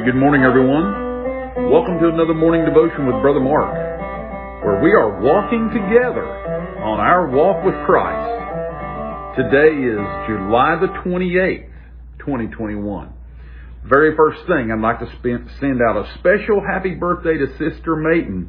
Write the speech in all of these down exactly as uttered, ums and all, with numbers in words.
Good morning, everyone. Welcome to another morning devotion with Brother Mark, where we are walking together on our walk with Christ. Today is July the twenty-eighth, twenty twenty-one. Very first thing, I'd like to send out a special happy birthday to Sister Mayton.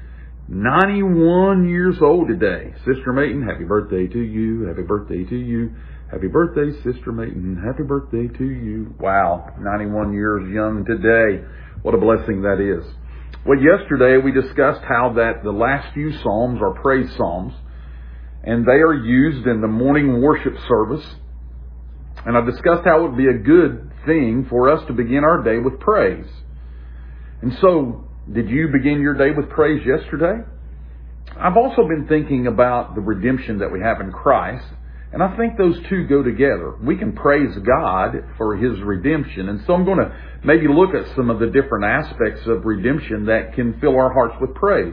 ninety-one years old today. Sister Mayton, happy birthday to you. Happy birthday to you. Happy birthday, Sister Mayton. Happy birthday to you. Wow, ninety-one years young today. What a blessing that is. Well, yesterday we discussed how that the last few Psalms are praise Psalms, and they are used in the morning worship service. And I discussed how it would be a good thing for us to begin our day with praise. And so, did you begin your day with praise yesterday? I've also been thinking about the redemption that we have in Christ, and I think those two go together. We can praise God for His redemption, and so I'm going to maybe look at some of the different aspects of redemption that can fill our hearts with praise.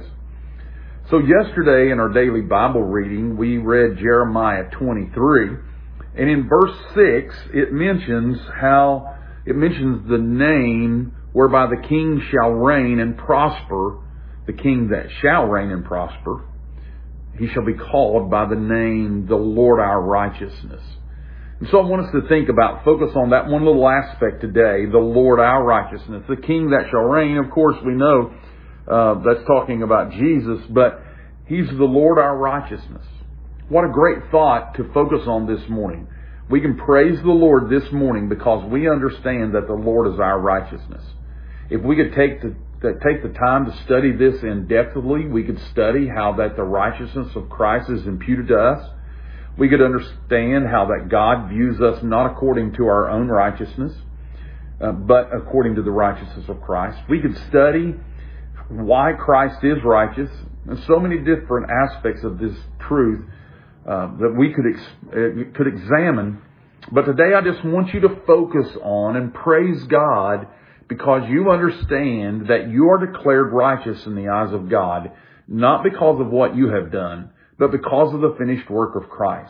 So yesterday in our daily Bible reading, we read Jeremiah twenty-three, and in verse six, it mentions how, it mentions the name whereby the king shall reign and prosper, the king that shall reign and prosper. He shall be called by the name, the Lord our righteousness. And so I want us to think about, focus on that one little aspect today, the Lord our righteousness. The king that shall reign, of course we know uh, that's talking about Jesus, but He's the Lord our righteousness. What a great thought to focus on this morning. We can praise the Lord this morning because we understand that the Lord is our righteousness. If we could take the, the take the time to study this in-depthly, we could study how that the righteousness of Christ is imputed to us. We could understand how that God views us not according to our own righteousness, uh, but according to the righteousness of Christ. We could study why Christ is righteous, and so many different aspects of this truth uh, that we could ex- uh, could examine. But today I just want you to focus on and praise God, because you understand that you are declared righteous in the eyes of God, not because of what you have done, but because of the finished work of Christ.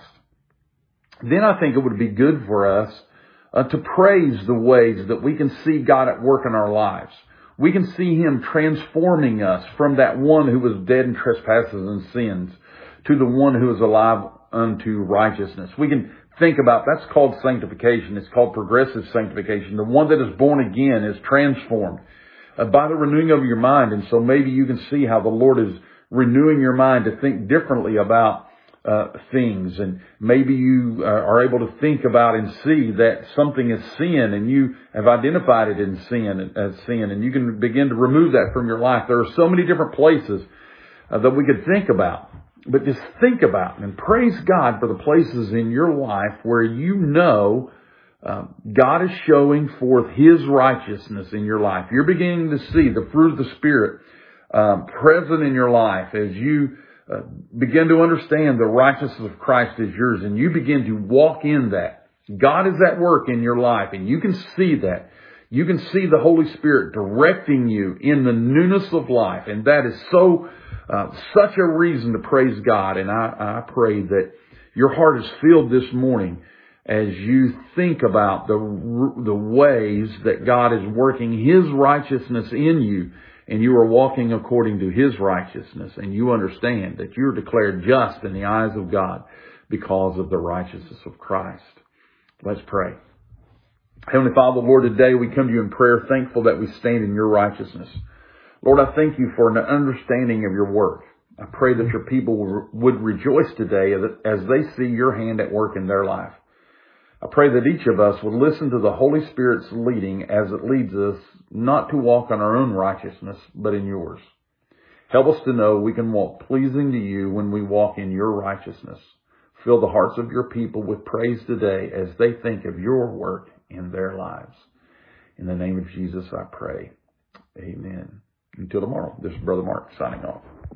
Then I think it would be good for us uh, to praise the ways that we can see God at work in our lives. We can see Him transforming us from that one who was dead in trespasses and sins to the one who is alive unto righteousness. We can think about, that's called sanctification. It's called progressive sanctification. The one that is born again is transformed uh, by the renewing of your mind. And so maybe you can see how the Lord is renewing your mind to think differently about uh, things. And maybe you uh, are able to think about and see that something is sin, and you have identified it in sin as sin, and you can begin to remove that from your life. There are so many different places uh, that we could think about. But just think about and praise God for the places in your life where you know uh, God is showing forth His righteousness in your life. You're beginning to see the fruit of the Spirit um, present in your life as you uh, begin to understand the righteousness of Christ is yours, and you begin to walk in that. God is at work in your life, and you can see that. You can see the Holy Spirit directing you in the newness of life, and that is so Uh, such a reason to praise God. And I, I pray that your heart is filled this morning as you think about the the ways that God is working His righteousness in you, and you are walking according to His righteousness, and you understand that you're declared just in the eyes of God because of the righteousness of Christ. Let's pray. Heavenly Father, Lord, today we come to you in prayer, thankful that we stand in your righteousness. Lord, I thank you for an understanding of your work. I pray that your people would rejoice today as they see your hand at work in their life. I pray that each of us would listen to the Holy Spirit's leading as it leads us not to walk on our own righteousness, but in yours. Help us to know we can walk pleasing to you when we walk in your righteousness. Fill the hearts of your people with praise today as they think of your work in their lives. In the name of Jesus, I pray. Amen. Until tomorrow, this is Brother Mark signing off.